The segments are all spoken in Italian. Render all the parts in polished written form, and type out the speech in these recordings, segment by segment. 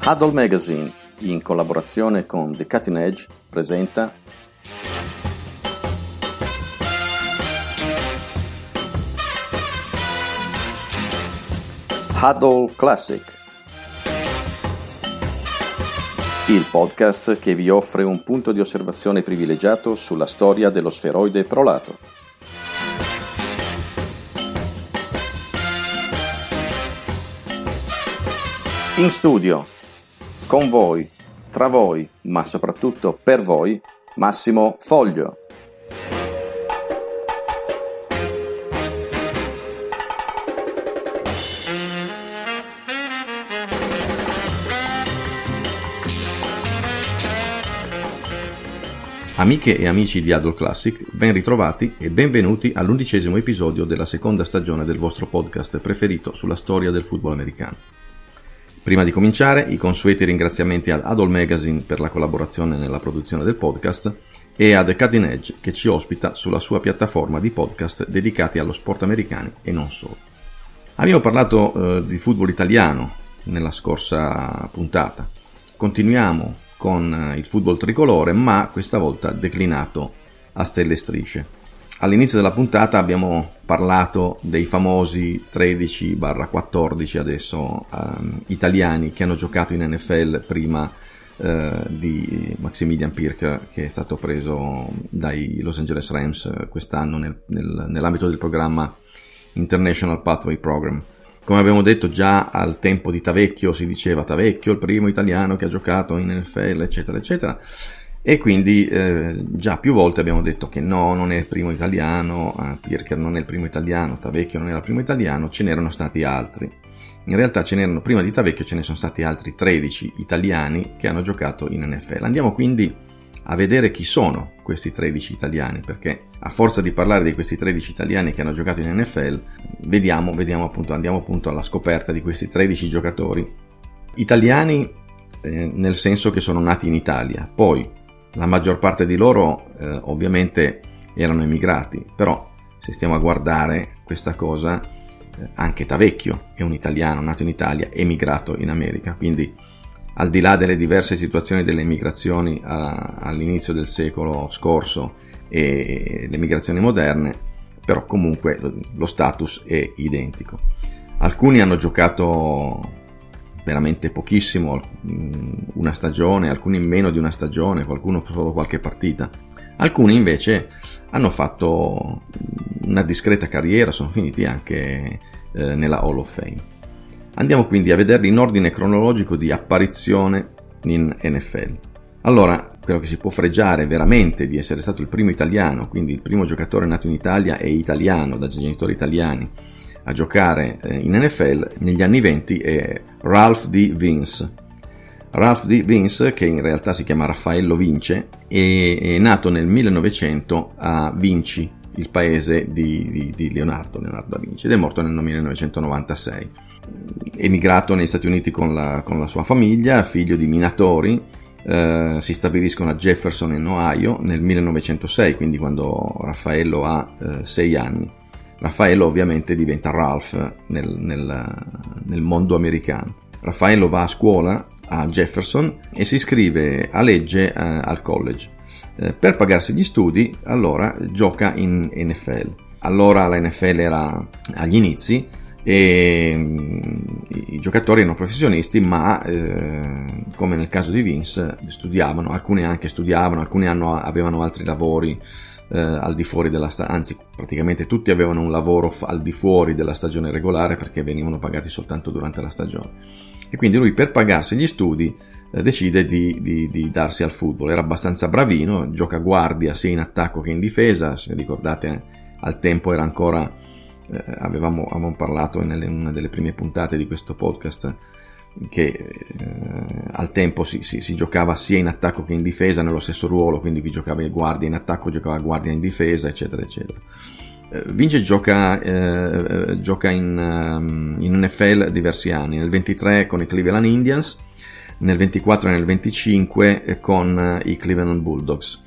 Huddle Magazine, in collaborazione con The Cutting Edge, presenta Huddle Classic, il podcast che vi offre un punto di osservazione privilegiato sulla storia dello sferoide prolato. In studio, con voi, tra voi, ma soprattutto per voi, Massimo Foglio. Amiche e amici di Huddle Classic, ben ritrovati e benvenuti all'11° episodio della seconda stagione del vostro podcast preferito sulla storia del football americano. Prima di cominciare, i consueti ringraziamenti ad Huddle Magazine per la collaborazione nella produzione del podcast e a The Cutting Edge che ci ospita sulla sua piattaforma di podcast dedicati allo sport americano e non solo. Abbiamo parlato di football italiano nella scorsa puntata. Continuiamo con il football tricolore, ma questa volta declinato a stelle e strisce. All'inizio della puntata abbiamo parlato dei famosi 13/14 adesso italiani che hanno giocato in NFL prima di Maximilian Pirk, che è stato preso dai Los Angeles Rams quest'anno nell'ambito del programma International Pathway Program. Come abbiamo detto già al tempo di Tavecchio, si diceva Tavecchio il primo italiano che ha giocato in NFL, eccetera eccetera, e quindi già più volte abbiamo detto che no, non è il primo italiano, Pirker non è il primo italiano, Tavecchio non era il primo italiano, ce n'erano stati altri. In realtà prima di Tavecchio ce ne sono stati altri 13 italiani che hanno giocato in NFL. Andiamo quindi a vedere chi sono questi 13 italiani, perché a forza di parlare di questi 13 italiani che hanno giocato in NFL, andiamo appunto alla scoperta di questi 13 giocatori italiani, nel senso che sono nati in Italia. Poi la maggior parte di loro ovviamente erano emigrati, però se stiamo a guardare questa cosa, anche Tavecchio è un italiano nato in Italia, emigrato in America, quindi al di là delle diverse situazioni delle emigrazioni all'inizio del secolo scorso e le migrazioni moderne, però comunque lo status è identico. Alcuni hanno giocato veramente pochissimo, una stagione, alcuni meno di una stagione, qualcuno solo qualche partita. Alcuni invece hanno fatto una discreta carriera, sono finiti anche nella Hall of Fame. Andiamo quindi a vederli in ordine cronologico di apparizione in NFL. Allora, quello che si può fregiare veramente di essere stato il primo italiano, quindi il primo giocatore nato in Italia e italiano, da genitori italiani, a giocare in NFL negli anni 20 è Ralph D. Vince. Ralph D. Vince, che in realtà si chiama Raffaello Vince, è nato nel 1900 a Vinci, il paese di Leonardo da Vinci, ed è morto nel 1996. Emigrato negli Stati Uniti con la sua famiglia, figlio di minatori, si stabiliscono a Jefferson in Ohio nel 1906, quindi quando Raffaello ha 6 anni. Raffaello ovviamente diventa Ralph nel mondo americano. Raffaello va a scuola a Jefferson e si iscrive a legge al college. Per pagarsi gli studi, allora gioca in NFL. Allora la NFL era agli inizi e i giocatori erano professionisti, ma come nel caso di Vince studiavano, alcuni anche studiavano, alcuni avevano altri lavori al di fuori della anzi praticamente tutti avevano un lavoro al di fuori della stagione regolare, perché venivano pagati soltanto durante la stagione. E quindi lui, per pagarsi gli studi, decide di darsi al football. Era abbastanza bravino, gioca guardia sia in attacco che in difesa. Se ricordate, al tempo era ancora avevamo parlato in una delle prime puntate di questo podcast che al tempo si giocava sia in attacco che in difesa nello stesso ruolo, quindi chi giocava guardia in attacco giocava guardia in difesa, eccetera eccetera. Vince gioca in NFL diversi anni, nel 23 con i Cleveland Indians, nel 24 e nel 25 con i Cleveland Bulldogs.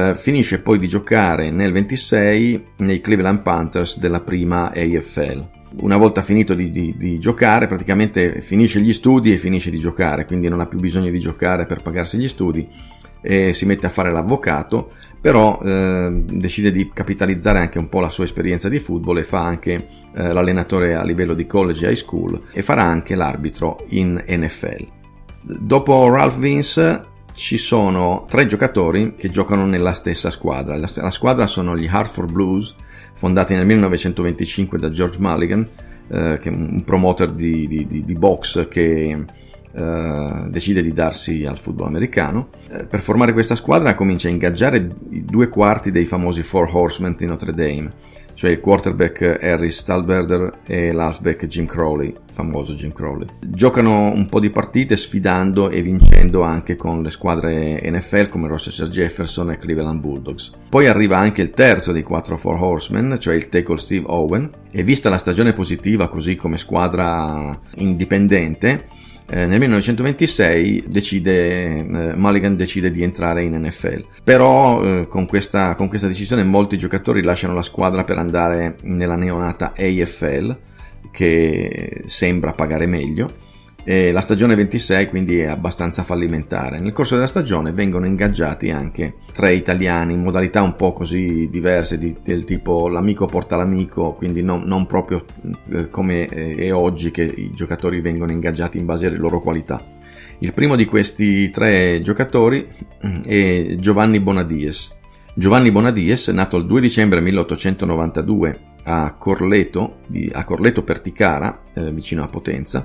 Finisce poi di giocare nel 26 nei Cleveland Panthers della prima AFL. una volta finito di giocare, praticamente finisce gli studi e finisce di giocare, quindi non ha più bisogno di giocare per pagarsi gli studi e si mette a fare l'avvocato, però decide di capitalizzare anche un po' la sua esperienza di football e fa anche l'allenatore a livello di college e high school e farà anche l'arbitro in NFL. Dopo Ralph Vince ci sono 3 giocatori che giocano nella stessa squadra. La squadra sono gli Hartford Blues, fondati nel 1925 da George Mulligan, che è un promoter di box che decide di darsi al football americano. Per formare questa squadra comincia a ingaggiare i 2/4 dei famosi Four Horsemen di Notre Dame, cioè il quarterback Harry Stallberger e l'halfback Jim Crowley, famoso Jim Crowley. Giocano un po' di partite sfidando e vincendo anche con le squadre NFL come Rochester Jefferson e Cleveland Bulldogs. Poi arriva anche il terzo dei 4 Four Horsemen, cioè il tackle Steve Owen, e vista la stagione positiva così come squadra indipendente, nel 1926 Mulligan decide di entrare in NFL, però con questa decisione molti giocatori lasciano la squadra per andare nella neonata AFL, che sembra pagare meglio, e la stagione 26 quindi è abbastanza fallimentare. Nel corso della stagione vengono ingaggiati anche 3 italiani in modalità un po' così diverse, del tipo l'amico porta l'amico, quindi non proprio come è oggi, che i giocatori vengono ingaggiati in base alle loro qualità. Il primo di questi 3 giocatori è Giovanni Bonadies. Giovanni Bonadies, nato il 2 dicembre 1892 a Corleto Perticara, vicino a Potenza,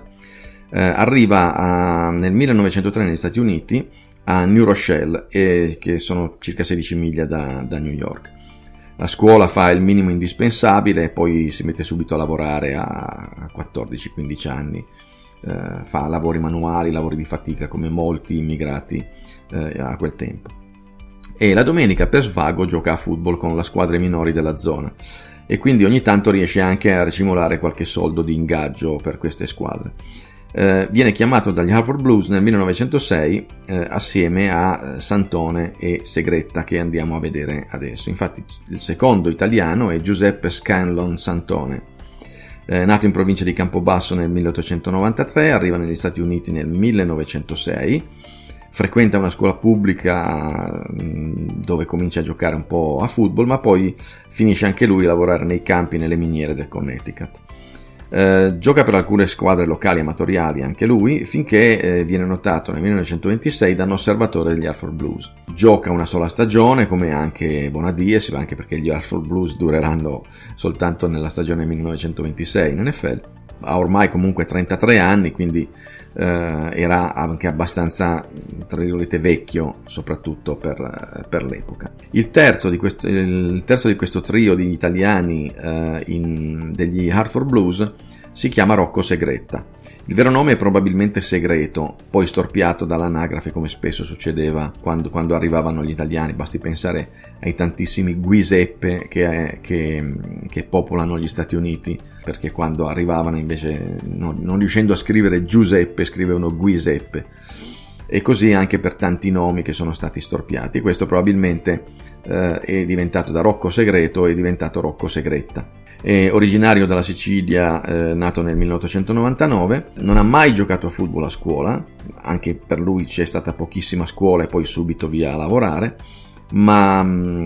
arriva nel 1903 negli Stati Uniti a New Rochelle, che sono circa 16 miglia da New York. La scuola fa il minimo indispensabile e poi si mette subito a lavorare a 14-15 anni. Fa lavori manuali, lavori di fatica come molti immigrati a quel tempo. E la domenica per svago gioca a football con le squadre minori della zona e quindi ogni tanto riesce anche a ricimolare qualche soldo di ingaggio per queste squadre. Viene chiamato dagli Hartford Blues nel 1906 assieme a Santone e Segretta, che andiamo a vedere adesso. Infatti il secondo italiano è Giuseppe Scanlon Santone, nato in provincia di Campobasso nel 1893, arriva negli Stati Uniti nel 1906, frequenta una scuola pubblica dove comincia a giocare un po' a football, ma poi finisce anche lui a lavorare nei campi nelle miniere del Connecticut. Gioca per alcune squadre locali amatoriali anche lui, finché viene notato nel 1926 da un osservatore degli Hartford Blues. Gioca una sola stagione come anche Bonadies, anche perché gli Hartford Blues dureranno soltanto nella stagione 1926 in NFL. Ha ormai comunque 33 anni, quindi era anche abbastanza, tra virgolette, vecchio, soprattutto per l'epoca. Il terzo di questo trio di italiani degli Hartford Blues si chiama Rocco Segretta. Il vero nome è probabilmente Segreto, poi storpiato dall'anagrafe come spesso succedeva quando arrivavano gli italiani. Basti pensare ai tantissimi Giuseppe che popolano gli Stati Uniti, perché quando arrivavano invece non riuscendo a scrivere Giuseppe scrivevano Giuseppe, e così anche per tanti nomi che sono stati storpiati. Questo probabilmente è diventato da Rocco Segreto, è diventato Rocco Segretta. È originario dalla Sicilia, nato nel 1899, non ha mai giocato a football a scuola, anche per lui c'è stata pochissima scuola e poi subito via a lavorare, ma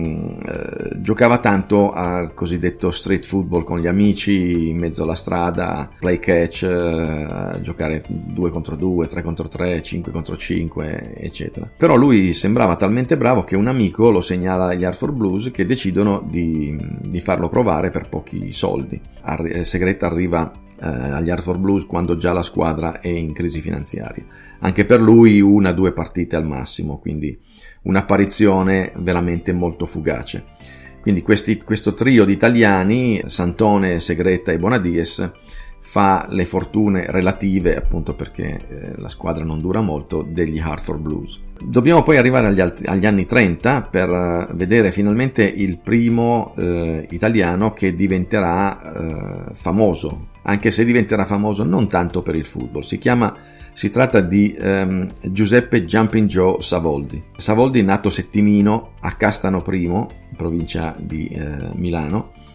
giocava tanto al cosiddetto street football con gli amici in mezzo alla strada, play catch, giocare 2 contro 2, 3 contro 3, 5 contro 5, eccetera. Però lui sembrava talmente bravo che un amico lo segnala agli Hartford Blues, che decidono di farlo provare per pochi soldi. Segretta arriva agli Hartford Blues quando già la squadra è in crisi finanziaria. Anche per lui 1-2 partite al massimo, quindi un'apparizione veramente molto fugace. Quindi questo trio di italiani, Santone, Segretta e Bonadies, fa le fortune relative, appunto perché la squadra non dura molto, degli Hartford Blues. Dobbiamo poi arrivare agli anni 30 per vedere finalmente il primo italiano che diventerà famoso, anche se diventerà famoso non tanto per il football. Si tratta di Giuseppe Jumping Joe Savoldi. Savoldi, nato Settimino a Castano I, provincia di Milano,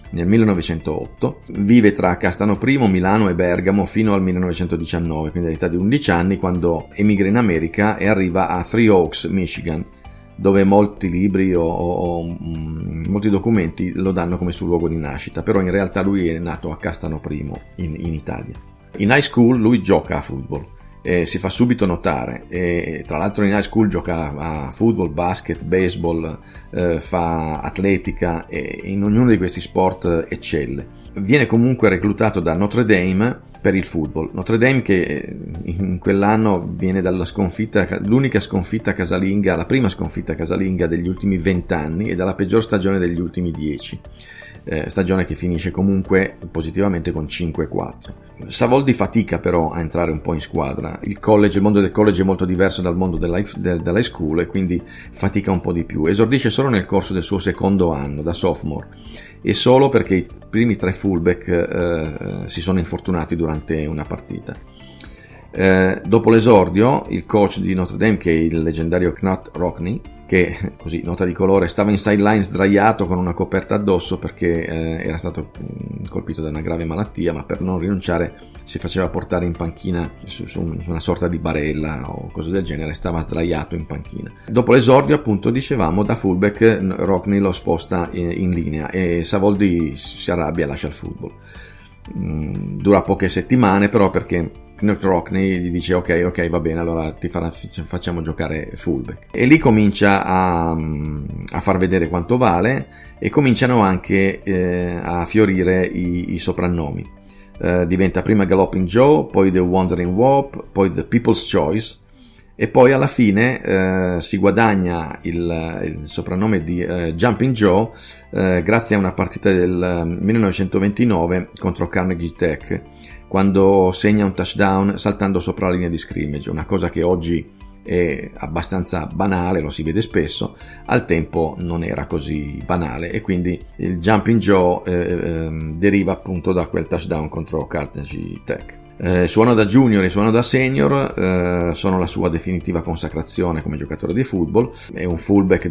nel 1908, vive tra Castano Primo, Milano e Bergamo fino al 1919, quindi all'età di 11 anni, quando emigra in America e arriva a Three Oaks, Michigan, dove molti libri o molti documenti lo danno come suo luogo di nascita, però in realtà lui è nato a Castano Primo in Italia. In high school lui gioca a football. Si fa subito notare e tra l'altro in high school gioca a football, basket, baseball, fa atletica e in ognuno di questi sport eccelle. Viene comunque reclutato da Notre Dame per il football. Notre Dame che in quell'anno viene dalla l'unica sconfitta casalinga, la prima sconfitta casalinga degli ultimi 20 anni e dalla peggior stagione degli ultimi 10. Stagione che finisce comunque positivamente con 5-4. Savoldi fatica però a entrare un po' in squadra. Il mondo del college è molto diverso dal mondo dell'high school e quindi fatica un po' di più. Esordisce solo nel corso del suo secondo anno da sophomore e solo perché i primi 3 fullback si sono infortunati durante una partita. Dopo l'esordio, il coach di Notre Dame, che è il leggendario Knut Rockne, che, così nota di colore, stava in sideline sdraiato con una coperta addosso perché era stato colpito da una grave malattia, ma per non rinunciare si faceva portare in panchina su una sorta di barella o cose del genere, stava sdraiato in panchina. Dopo l'esordio, appunto, dicevamo, da fullback Rockne lo sposta in linea e Savoldi si arrabbia e lascia il football. Dura poche settimane però, perché Knut Rockne gli dice ok va bene, allora facciamo giocare fullback, e lì comincia a far vedere quanto vale e cominciano anche a fiorire i soprannomi. Diventa prima Galloping Joe, poi The Wandering Warp, poi The People's Choice e poi alla fine si guadagna il soprannome di Jumping Joe grazie a una partita del 1929 contro Carnegie Tech, quando segna un touchdown saltando sopra la linea di scrimmage, una cosa che oggi è abbastanza banale, lo si vede spesso, al tempo non era così banale e quindi il Jumping Joe deriva appunto da quel touchdown contro Carnegie Tech. Suono da junior e suono da senior sono la sua definitiva consacrazione come giocatore di football. È un fullback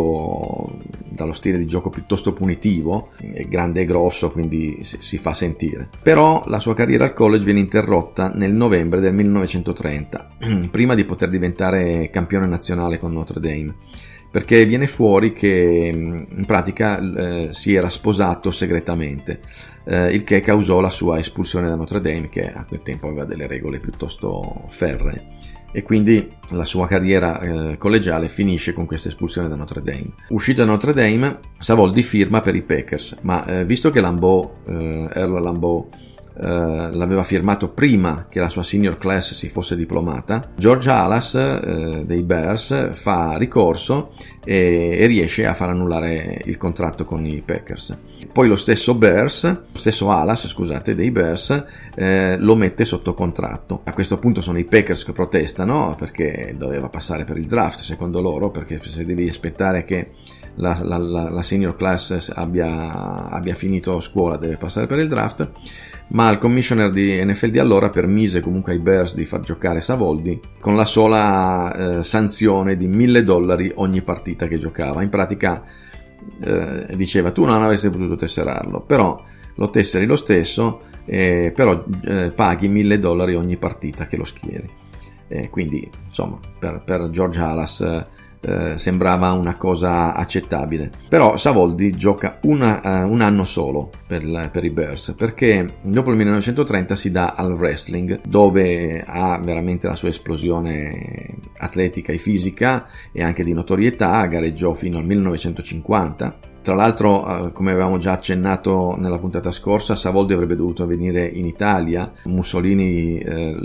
dallo stile di gioco piuttosto punitivo, è grande e grosso, quindi si fa sentire. Però la sua carriera al college viene interrotta nel novembre del 1930, prima di poter diventare campione nazionale con Notre Dame, perché viene fuori che in pratica si era sposato segretamente, il che causò la sua espulsione da Notre Dame, che a quel tempo aveva delle regole piuttosto ferree, e quindi la sua carriera collegiale finisce con questa espulsione da Notre Dame. Uscito da Notre Dame, Savoldi firma per i Packers, ma visto che Earl Lambeau l'aveva firmato prima che la sua senior class si fosse diplomata, George Halas dei Bears fa ricorso e riesce a far annullare il contratto con i Packers. Poi lo stesso Halas dei Bears lo mette sotto contratto. A questo punto sono i Packers che protestano, perché doveva passare per il draft secondo loro, perché se devi aspettare che la senior class abbia finito scuola deve passare per il draft. Ma il commissioner di NFL di allora permise comunque ai Bears di far giocare Savoldi con la sola sanzione di $1,000 ogni partita che giocava. In pratica diceva: tu non avresti potuto tesserarlo, però lo tesseri lo stesso, però paghi $1,000 ogni partita che lo schieri. Quindi insomma per George Halas sembrava una cosa accettabile. Però Savoldi gioca un anno solo per i Bears, perché dopo il 1930 si dà al wrestling, dove ha veramente la sua esplosione atletica e fisica e anche di notorietà. Gareggiò fino al 1950. Tra l'altro, come avevamo già accennato nella puntata scorsa, Savoldi avrebbe dovuto venire in Italia. Mussolini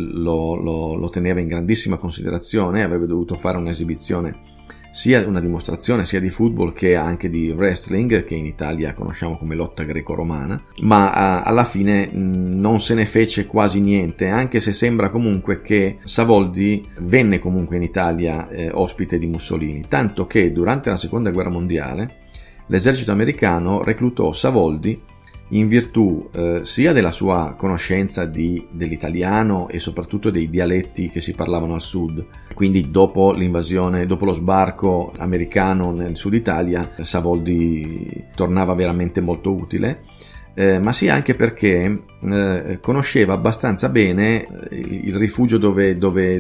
lo teneva in grandissima considerazione, avrebbe dovuto fare un'esibizione, sia una dimostrazione sia di football che anche di wrestling, che in Italia conosciamo come lotta greco-romana, ma alla fine non se ne fece quasi niente, anche se sembra comunque che Savoldi venne comunque in Italia ospite di Mussolini, tanto che durante la seconda guerra mondiale l'esercito americano reclutò Savoldi in virtù sia della sua conoscenza dell'italiano e soprattutto dei dialetti che si parlavano al sud. Quindi dopo l'invasione, dopo lo sbarco americano nel sud Italia, Savoldi tornava veramente molto utile. Ma sia anche perché conosceva abbastanza bene il rifugio dove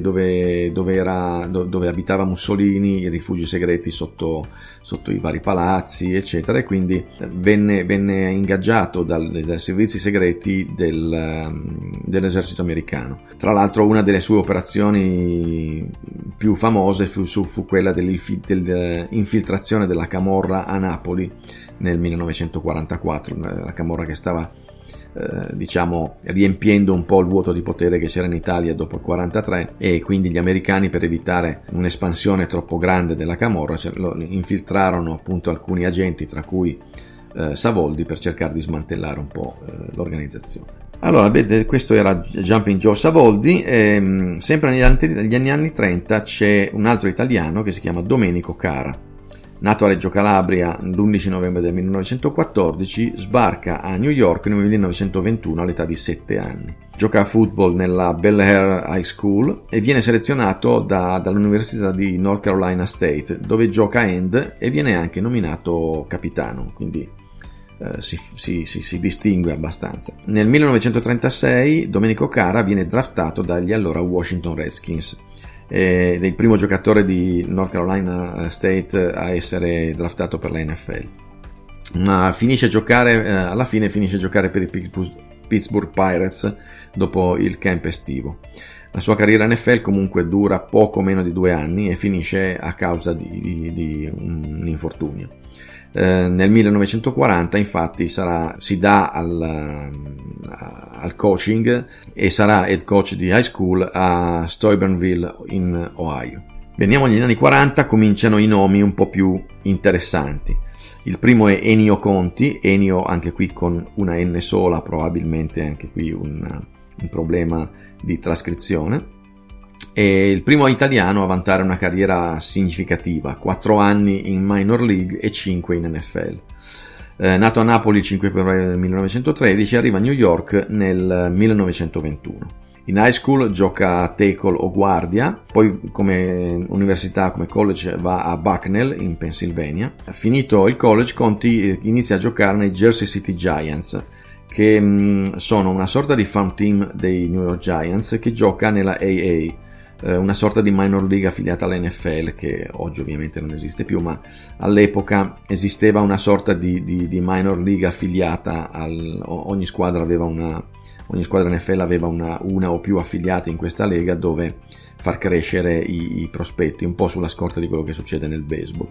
abitava Mussolini, i rifugi segreti sotto i vari palazzi, eccetera, e quindi venne ingaggiato dai servizi segreti dell'esercito americano. Tra l'altro una delle sue operazioni più famose fu quella dell'infiltrazione della Camorra a Napoli nel 1944, la Camorra che stava riempiendo un po' il vuoto di potere che c'era in Italia dopo il 43, e quindi gli americani, per evitare un'espansione troppo grande della Camorra, infiltrarono appunto alcuni agenti, tra cui Savoldi, per cercare di smantellare un po' l'organizzazione. Allora, questo era Jumping Joe Savoldi. Sempre negli anni 30 c'è un altro italiano che si chiama Domenico Cara. Nato a Reggio Calabria l'11 novembre del 1914, sbarca a New York nel 1921 all'età di 7 anni. Gioca a football nella Bel Air High School e viene selezionato dall'Università di North Carolina State, dove gioca end e viene anche nominato capitano, quindi si distingue abbastanza. Nel 1936 Domenico Cara viene draftato dagli allora Washington Redskins. Ed è il primo giocatore di North Carolina State a essere draftato per la NFL, ma alla fine finisce a giocare per i Pittsburgh Pirates dopo il camp estivo. La sua carriera NFL comunque dura poco meno di 2 anni e finisce a causa di un infortunio. Nel 1940 infatti si dà al coaching e sarà head coach di high school a Steubenville in Ohio. Veniamo agli anni 40, cominciano i nomi un po' più interessanti. Il primo è Ennio Conti, Ennio anche qui con una N sola, probabilmente anche qui un problema di trascrizione. È il primo italiano a vantare una carriera significativa, 4 anni in minor league e 5 in NFL. Nato a Napoli il 5 febbraio del 1913, arriva a New York nel 1921. In high school gioca a tackle o guardia, poi come università, come college, va a Bucknell in Pennsylvania. Finito il college, Conti inizia a giocare nei Jersey City Giants, che sono una sorta di farm team dei New York Giants che gioca nella AA, una sorta di minor league affiliata all'NFL, che oggi ovviamente non esiste più, ma all'epoca esisteva una sorta di minor league affiliata ogni squadra NFL aveva una o più affiliate in questa lega dove far crescere i prospetti, un po' sulla scorta di quello che succede nel baseball.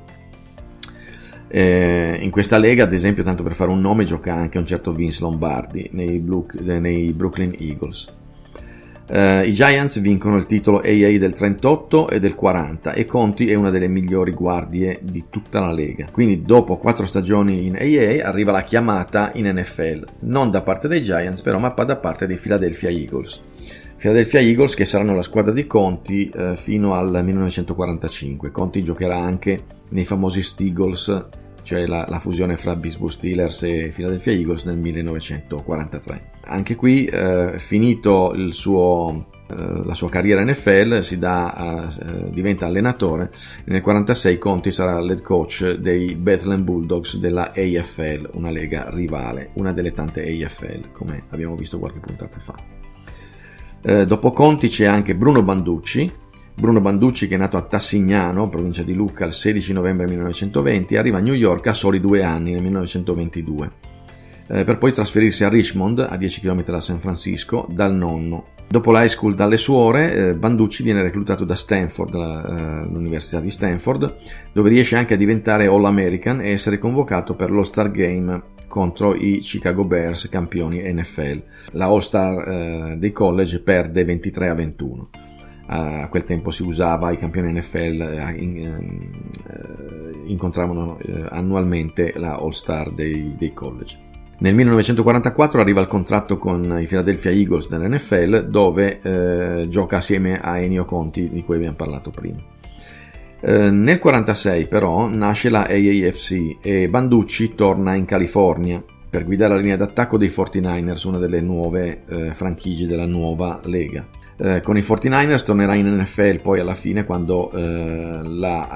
In questa lega, ad esempio, tanto per fare un nome, gioca anche un certo Vince Lombardi nei Brooklyn Eagles. I Giants vincono il titolo AA del 38 e del 40 e Conti è una delle migliori guardie di tutta la lega. Quindi dopo 4 stagioni in AA arriva la chiamata in NFL, non da parte dei Giants però, ma da parte dei Philadelphia Eagles. Philadelphia Eagles che saranno la squadra di Conti fino al 1945. Conti giocherà anche nei famosi Steagles, cioè la fusione fra Pittsburgh Steelers e Philadelphia Eagles nel 1943. Anche qui, finito la sua carriera NFL, diventa allenatore. Nel 1946 Conti sarà l'head coach dei Bethlehem Bulldogs della AFL, una lega rivale, una delle tante AFL, come abbiamo visto qualche puntata fa. Dopo Conti c'è anche Bruno Banducci, che è nato a Tassignano, provincia di Lucca, il 16 novembre 1920, arriva a New York a soli 2 anni, nel 1922, per poi trasferirsi a Richmond, a 10 km da San Francisco, dal nonno. Dopo l'high school dalle suore, Banducci viene reclutato da Stanford, l'università di Stanford, dove riesce anche a diventare All-American e essere convocato per l'All-Star Game contro i Chicago Bears, campioni NFL. La All-Star dei college perde 23-21. A quel tempo si usava, i campioni NFL incontravano annualmente la All-Star dei college. Nel 1944 arriva il contratto con i Philadelphia Eagles dell'NFL, dove gioca assieme a Ennio Conti, di cui abbiamo parlato prima. Nel 1946 però nasce la AAFC e Banducci torna in California per guidare la linea d'attacco dei 49ers, una delle nuove franchigie della nuova lega. Con i 49ers tornerà in NFL poi alla fine, quando la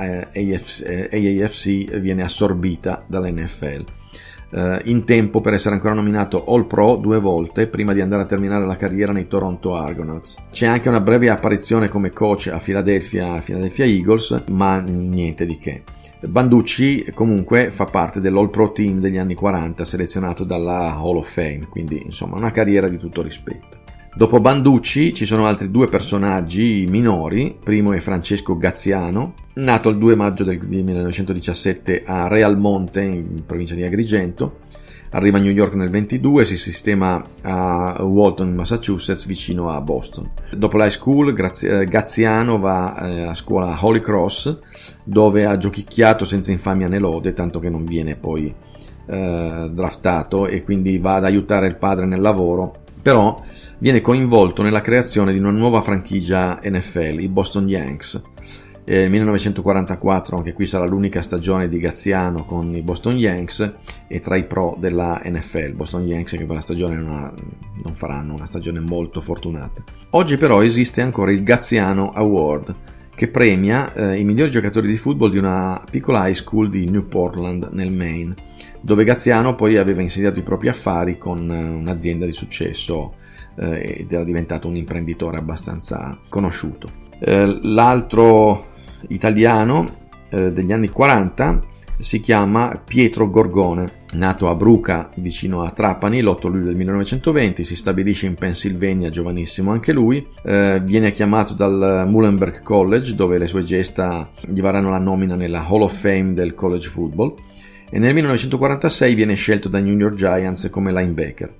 AFC viene assorbita dall'NFL. In tempo per essere ancora nominato All Pro 2 volte prima di andare a terminare la carriera nei Toronto Argonauts. C'è anche una breve apparizione come coach a Philadelphia Eagles, ma niente di che. Banducci comunque fa parte dell'All Pro Team degli anni 40, selezionato dalla Hall of Fame, quindi insomma una carriera di tutto rispetto. Dopo Banducci ci sono altri 2 personaggi minori. Primo è Francesco Gaziano, nato il 2 maggio del 1917 a Realmonte, in provincia di Agrigento. Arriva a New York nel 22, si sistema a Walton, Massachusetts, vicino a Boston. Dopo l'high school, Gaziano va a scuola a Holy Cross, dove ha giochicchiato senza infamia né lode, tanto che non viene poi draftato e quindi va ad aiutare il padre nel lavoro. Però viene coinvolto nella creazione di una nuova franchigia NFL, i Boston Yanks. Nel 1944, anche qui sarà l'unica stagione di Gaziano con i Boston Yanks e tra i pro della NFL. Boston Yanks che quella stagione non faranno una stagione molto fortunata. Oggi però esiste ancora il Gaziano Award, che premia i migliori giocatori di football di una piccola high school di New Portland nel Maine, dove Gaziano poi aveva insediato i propri affari con un'azienda di successo ed era diventato un imprenditore abbastanza conosciuto. L'altro italiano degli anni 40 si chiama Pietro Gorgone, nato a Bruca vicino a Trapani l'8 luglio del 1920, si stabilisce in Pennsylvania giovanissimo anche lui, viene chiamato dal Muhlenberg College, dove le sue gesta gli varranno la nomina nella Hall of Fame del college football, e nel 1946 viene scelto dai New York Giants come linebacker.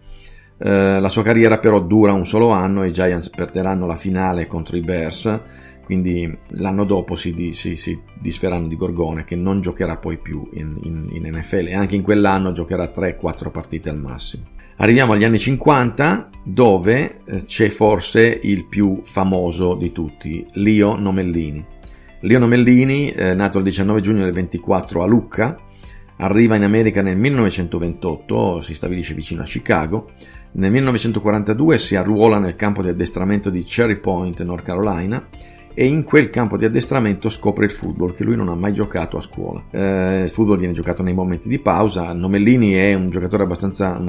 La sua carriera però dura un solo anno, i Giants perderanno la finale contro i Bears, quindi l'anno dopo si disferanno di Gorgone, che non giocherà poi più in NFL, e anche in quell'anno giocherà 3-4 partite al massimo. Arriviamo agli anni 50, dove c'è forse il più famoso di tutti, Lio Nomellini. Lio Nomellini, nato il 19 giugno del 24 a Lucca, arriva in America nel 1928, si stabilisce vicino a Chicago. Nel 1942 si arruola nel campo di addestramento di Cherry Point, North Carolina, e in quel campo di addestramento scopre il football, che lui non ha mai giocato a scuola. Il football viene giocato nei momenti di pausa. Nomellini è un giocatore abbastanza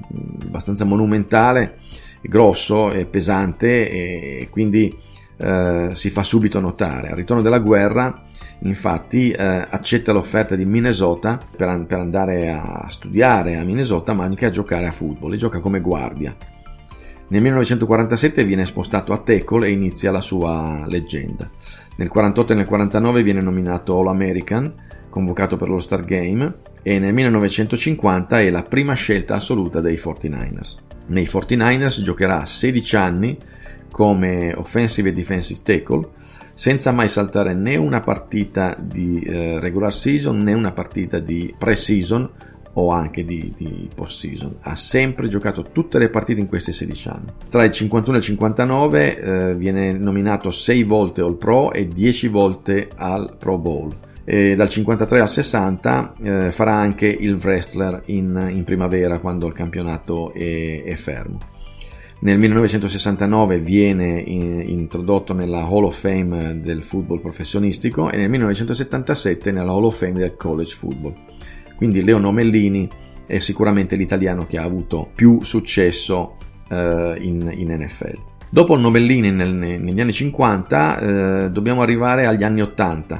monumentale, grosso e pesante, e quindi si fa subito notare. Al ritorno della guerra, infatti, accetta l'offerta di Minnesota per andare a studiare a Minnesota, ma anche a giocare a football, e gioca come guardia. Nel 1947 viene spostato a tackle e inizia la sua leggenda. Nel 48 e nel 49 viene nominato All-American, convocato per l'All-Star Game, e nel 1950 è la prima scelta assoluta dei 49ers. Nei 49ers giocherà 16 anni come offensive e defensive tackle, senza mai saltare né una partita di regular season né una partita di pre-season o anche di post-season. Ha sempre giocato tutte le partite in questi 16 anni. Tra il 51 e il 59 viene nominato 6 volte All Pro e 10 volte al Pro Bowl. E dal 53 al 60 farà anche il wrestler in primavera, quando il campionato è fermo. Nel 1969 viene introdotto nella Hall of Fame del football professionistico e nel 1977 nella Hall of Fame del college football. Quindi Lio Nomellini è sicuramente l'italiano che ha avuto più successo in NFL. Dopo il Nomellini negli anni 50 dobbiamo arrivare agli anni 80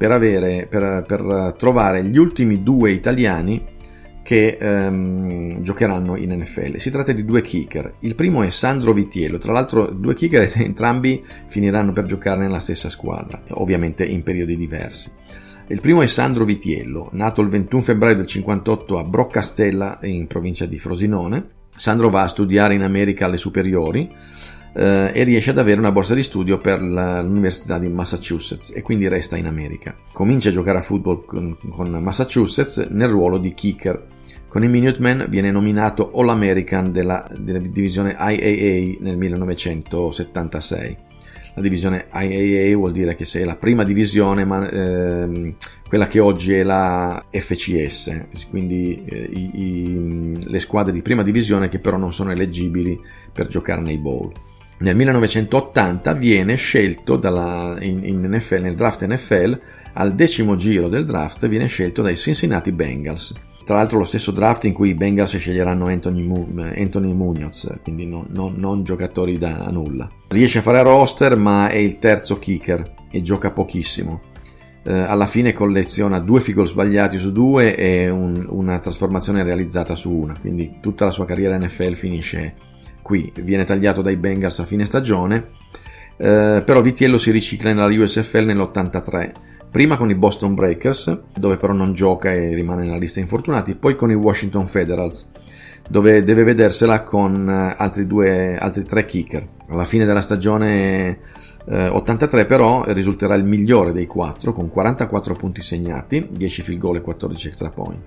per trovare gli ultimi 2 italiani che giocheranno in NFL. Si tratta di 2 kicker. Il primo è Sandro Vitiello, tra l'altro 2 kicker entrambi finiranno per giocare nella stessa squadra, ovviamente in periodi diversi. Il primo è Sandro Vitiello, nato il 21 febbraio del 58 a Broccastella, in provincia di Frosinone. Sandro va a studiare in America alle superiori e riesce ad avere una borsa di studio per l'Università di Massachusetts, e quindi resta in America. Comincia a giocare a football con Massachusetts nel ruolo di kicker. Con i Minutemen viene nominato All-American della divisione IAA nel 1976. La divisione IAA vuol dire che se è la prima divisione, ma quella che oggi è la FCS, quindi le squadre di prima divisione che però non sono eleggibili per giocare nei bowl. Nel 1980 viene scelto in NFL, nel draft NFL, al 10° giro del draft viene scelto dai Cincinnati Bengals. Tra l'altro lo stesso draft in cui i Bengals sceglieranno Anthony Munoz, quindi non giocatori da nulla. Riesce a fare roster, ma è il terzo kicker e gioca pochissimo. Alla fine colleziona 2 field goal sbagliati su 2 e una trasformazione realizzata su 1, quindi tutta la sua carriera NFL finisce qui. Viene tagliato dai Bengals a fine stagione, però Vitiello si ricicla nella USFL nell'83, prima con i Boston Breakers, dove però non gioca e rimane nella lista infortunati, poi con i Washington Federals, dove deve vedersela con altri 3 kicker. Alla fine della stagione 83 però risulterà il migliore dei 4, con 44 punti segnati, 10 field goal e 14 extra point.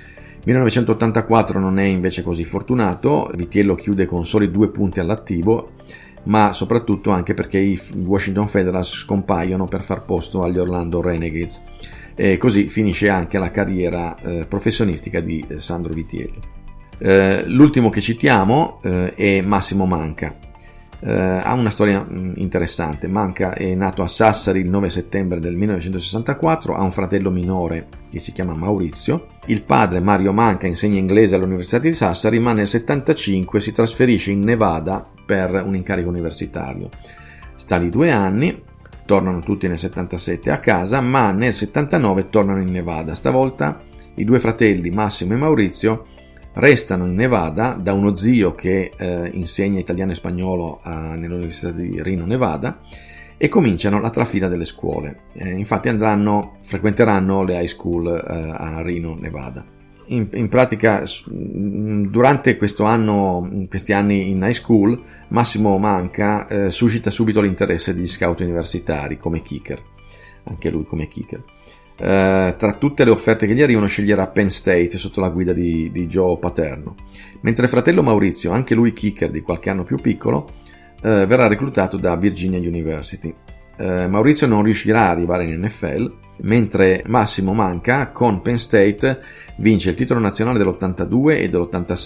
1984 non è invece così fortunato, Vitiello chiude con soli 2 punti all'attivo, ma soprattutto anche perché i Washington Federals scompaiono per far posto agli Orlando Renegades, e così finisce anche la carriera professionistica di Sandro Vitiello. L'ultimo che citiamo è Massimo Manca. Ha una storia interessante. Manca è nato a Sassari il 9 settembre del 1964, ha un fratello minore che si chiama Maurizio. Il padre, Mario Manca, insegna inglese all'Università di Sassari, ma nel 75 si trasferisce in Nevada per un incarico universitario. Sta lì 2 anni, tornano tutti nel 77 a casa, ma nel 79 tornano in Nevada. Stavolta i 2 fratelli, Massimo e Maurizio, restano in Nevada da uno zio che insegna italiano e spagnolo nell'Università di Reno, Nevada, e cominciano la trafila delle scuole. Infatti frequenteranno le high school a Reno, Nevada. In pratica, durante questi anni in high school, Massimo Manca suscita subito l'interesse degli scout universitari come kicker, anche lui come kicker. Tra tutte le offerte che gli arrivano sceglierà Penn State sotto la guida di Joe Paterno, mentre fratello Maurizio, anche lui kicker di qualche anno più piccolo, verrà reclutato da Virginia University. Maurizio non riuscirà ad arrivare in NFL, mentre Massimo Manca con Penn State vince il titolo nazionale dell'82 e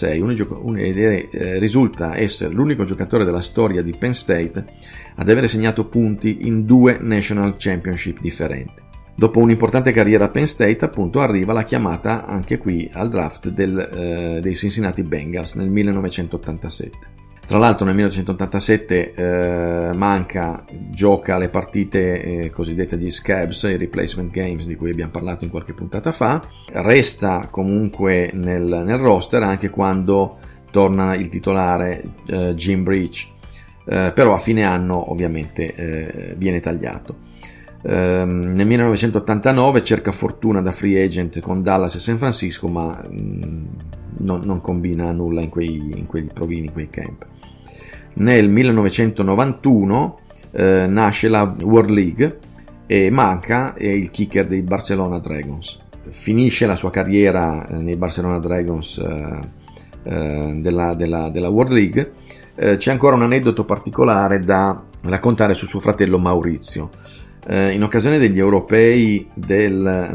dell'86 risulta essere l'unico giocatore della storia di Penn State ad avere segnato punti in 2 National Championship differenti. Dopo un'importante carriera a Penn State, appunto, arriva la chiamata anche qui al draft dei Cincinnati Bengals nel 1987. Tra l'altro nel 1987 Manca gioca le partite cosiddette di Scabs, i replacement games di cui abbiamo parlato in qualche puntata fa, resta comunque nel roster anche quando torna il titolare Jim Breach, però a fine anno ovviamente viene tagliato. Nel 1989 cerca fortuna da free agent con Dallas e San Francisco, ma non combina nulla in quei provini, in quei camp. Nel 1991 nasce la World League e Manca è il kicker dei Barcelona Dragons. Finisce la sua carriera nei Barcelona Dragons della World League. C'è ancora un aneddoto particolare da raccontare su suo fratello Maurizio. In occasione degli europei del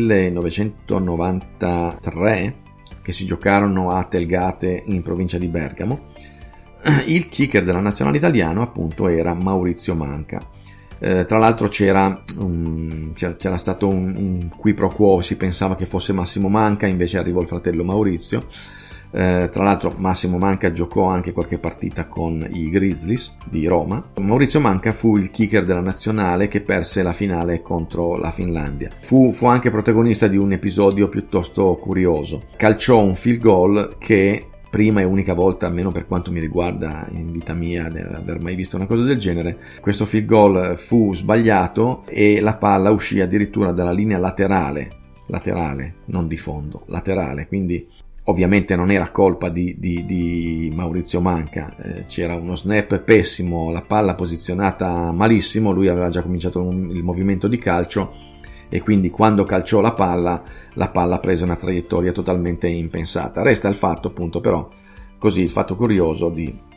1993 che si giocarono a Telgate in provincia di Bergamo, il kicker della nazionale italiana appunto era Maurizio Manca. Tra l'altro c'era stato un qui pro quo, si pensava che fosse Massimo Manca, invece arrivò il fratello Maurizio. Tra l'altro Massimo Manca giocò anche qualche partita con i Grizzlies di Roma. Maurizio Manca fu il kicker della nazionale che perse la finale contro la Finlandia. Fu anche protagonista di un episodio piuttosto curioso. Calciò un field goal che, prima e unica volta, almeno per quanto mi riguarda in vita mia di aver mai visto una cosa del genere, questo field goal fu sbagliato e la palla uscì addirittura dalla linea laterale, non di fondo, laterale, quindi ovviamente non era colpa di Maurizio Manca, c'era uno snap pessimo, la palla posizionata malissimo, lui aveva già cominciato il movimento di calcio e quindi quando calciò la palla prese una traiettoria totalmente impensata. Resta il fatto appunto però, così, il fatto curioso di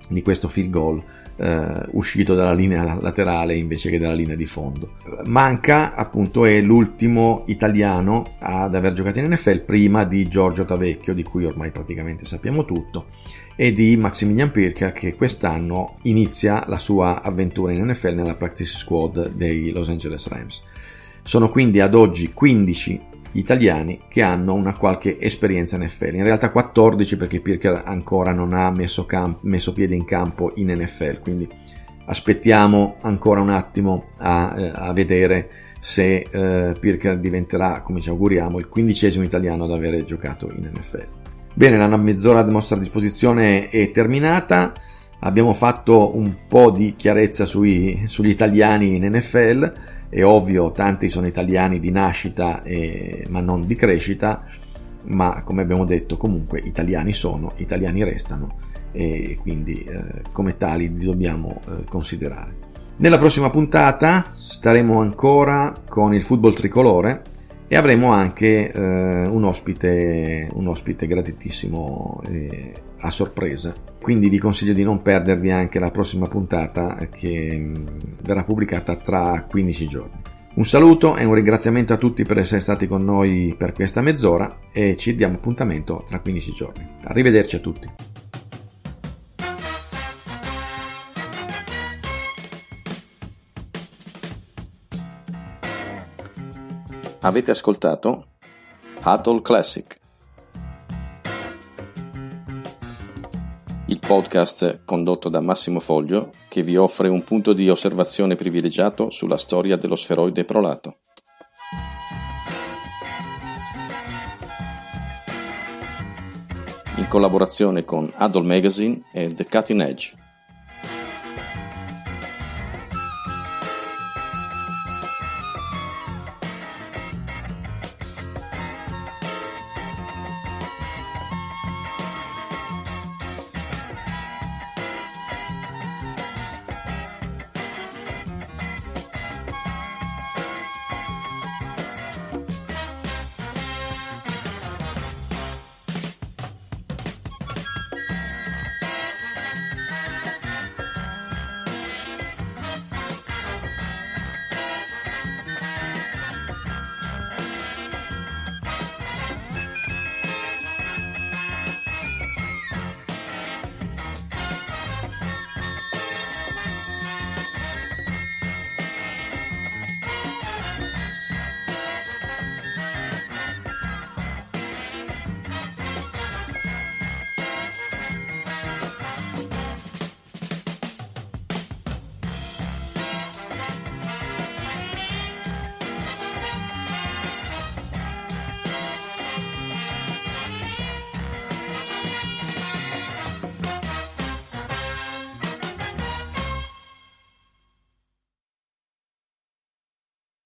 di questo field goal uscito dalla linea laterale invece che dalla linea di fondo. Manca, appunto, è l'ultimo italiano ad aver giocato in NFL prima di Giorgio Tavecchio, di cui ormai praticamente sappiamo tutto, e di Maximilian Pirka, che quest'anno inizia la sua avventura in NFL nella practice squad dei Los Angeles Rams. Sono quindi ad oggi 15 italiani che hanno una qualche esperienza in NFL, in realtà 14 perché Pirker ancora non ha messo piede in campo in NFL, quindi aspettiamo ancora un attimo a vedere se Pirker diventerà, come ci auguriamo, il 15esimo italiano ad avere giocato in NFL. Bene, la mezz'ora a nostra disposizione è terminata. Abbiamo fatto un po' di chiarezza sugli italiani in NFL. È ovvio, tanti sono italiani di nascita ma non di crescita, ma come abbiamo detto comunque italiani sono, italiani restano, e quindi come tali li dobbiamo considerare. Nella prossima puntata staremo ancora con il football tricolore e avremo anche un ospite gratitissimo a sorpresa, quindi vi consiglio di non perdervi anche la prossima puntata che verrà pubblicata tra 15 giorni. Un saluto e un ringraziamento a tutti per essere stati con noi per questa mezz'ora e ci diamo appuntamento tra 15 giorni. Arrivederci a tutti. Avete ascoltato Huddle Classic, il podcast condotto da Massimo Foglio che vi offre un punto di osservazione privilegiato sulla storia dello sferoide prolato. In collaborazione con Huddle Magazine e The Cutting Edge.